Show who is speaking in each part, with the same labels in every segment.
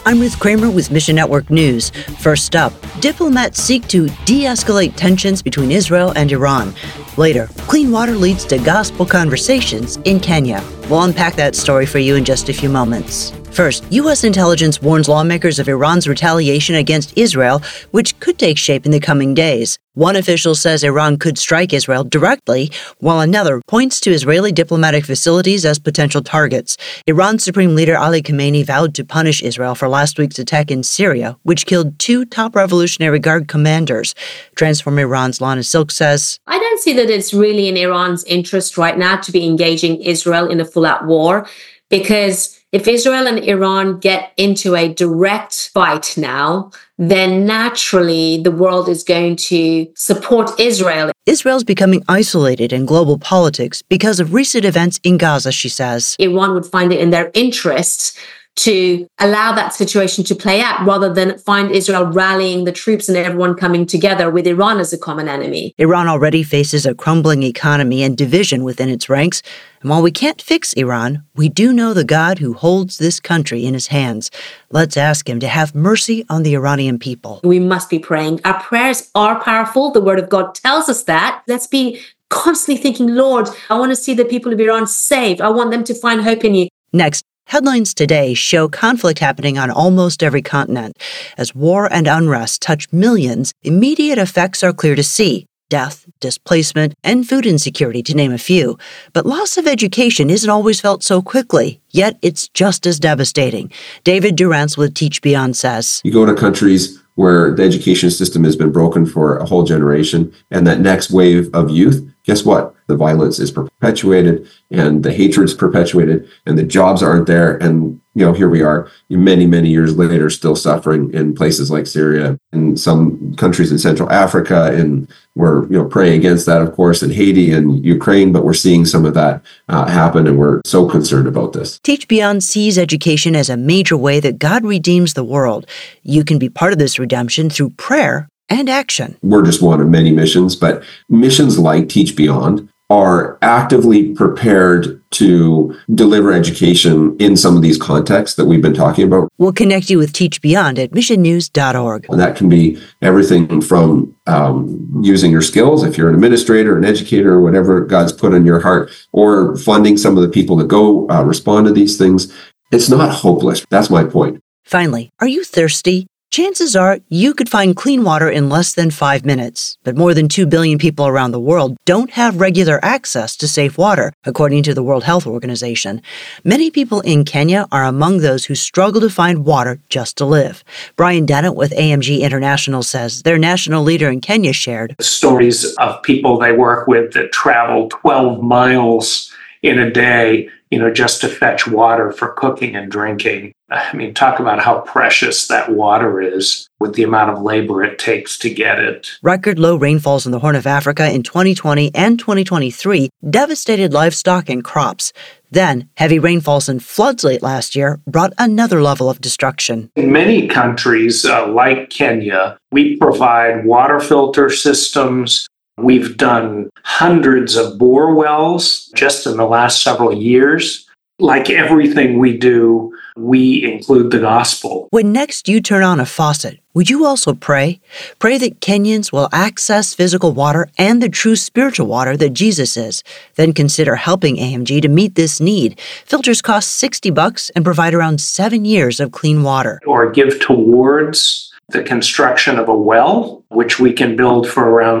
Speaker 1: I'm Ruth Kramer with Mission Network News. First up, diplomats seek to de-escalate tensions between Israel and Iran. Later, clean water leads to gospel conversations in Kenya. We'll unpack that story for you in just a few moments. First, U.S. intelligence warns lawmakers of Iran's retaliation against Israel, which could take shape in the coming days. One official says Iran could strike Israel directly, while another points to Israeli diplomatic facilities as potential targets. Iran's Supreme Leader Ali Khamenei vowed to punish Israel for last week's attack in Syria, which killed 2 top Revolutionary Guard commanders. Transform Iran's Lana Silk says,
Speaker 2: I don't see that it's really in Iran's interest right now to be engaging Israel in a full-out war, because if Israel and Iran get into a direct fight now, then naturally the world is going to support Israel.
Speaker 1: Israel's becoming isolated in global politics because of recent events in Gaza, she says.
Speaker 2: Iran would find it in their interests to allow that situation to play out rather than find Israel rallying the troops and everyone coming together with Iran as a common enemy.
Speaker 1: Iran already faces a crumbling economy and division within its ranks. And while we can't fix Iran, we do know the God who holds this country in his hands. Let's ask him to have mercy on the Iranian people.
Speaker 2: We must be praying. Our prayers are powerful. The word of God tells us that. Let's be constantly thinking, Lord, I want to see the people of Iran saved. I want them to find hope in you.
Speaker 1: Next, headlines today show conflict happening on almost every continent. As war and unrest touch millions, immediate effects are clear to see. Death, displacement, and food insecurity, to name a few. But loss of education isn't always felt so quickly, yet it's just as devastating. David Durrance with Teach Beyond says,
Speaker 3: you go to countries where the education system has been broken for a whole generation, and that next wave of youth, guess what? The violence is perpetuated, and the hatred's perpetuated, and the jobs aren't there. And, here we are many, many years later, still suffering in places like Syria and some countries in Central Africa. And we're, praying against that, of course, in Haiti and Ukraine, but we're seeing some of that happen, and we're so concerned about this.
Speaker 1: Teach Beyond sees education as a major way that God redeems the world. You can be part of this redemption through prayer and action.
Speaker 3: We're just one of many missions, but missions like Teach Beyond are actively prepared to deliver education in some of these contexts that we've been talking about.
Speaker 1: We'll connect you with Teach Beyond at missionnews.org.
Speaker 3: And that can be everything from using your skills, if you're an administrator, an educator, or whatever God's put in your heart, or funding some of the people to go respond to these things. It's not hopeless. That's my point.
Speaker 1: Finally, are you thirsty? Chances are you could find clean water in less than 5 minutes, but more than 2 billion people around the world don't have regular access to safe water, according to the World Health Organization. Many people in Kenya are among those who struggle to find water just to live. Brian Dennett with AMG International says their national leader in Kenya shared
Speaker 4: stories of people they work with that travel 12 miles in a day, just to fetch water for cooking and drinking. I mean, talk about how precious that water is with the amount of labor it takes to get it.
Speaker 1: Record low rainfalls in the Horn of Africa in 2020 and 2023 devastated livestock and crops. Then, heavy rainfalls and floods late last year brought another level of destruction.
Speaker 4: In many countries, like Kenya, we provide water filter systems. We've done hundreds of bore wells just in the last several years. Like everything we do, we include the gospel.
Speaker 1: When next you turn on a faucet, would you also pray? Pray that Kenyans will access physical water and the true spiritual water that Jesus is. Then consider helping AMG to meet this need. Filters cost $60 and provide around 7 years of clean water.
Speaker 4: Or give towards the construction of a well, which we can build for around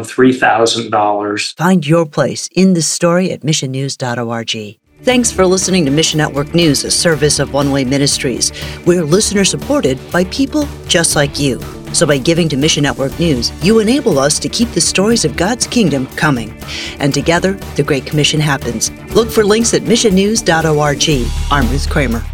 Speaker 4: $3,000.
Speaker 1: Find your place in this story at missionnews.org. Thanks for listening to Mission Network News, a service of One Way Ministries. We're listener-supported by people just like you. So by giving to Mission Network News, you enable us to keep the stories of God's kingdom coming. And together, the Great Commission happens. Look for links at missionnews.org. I'm Ruth Kramer.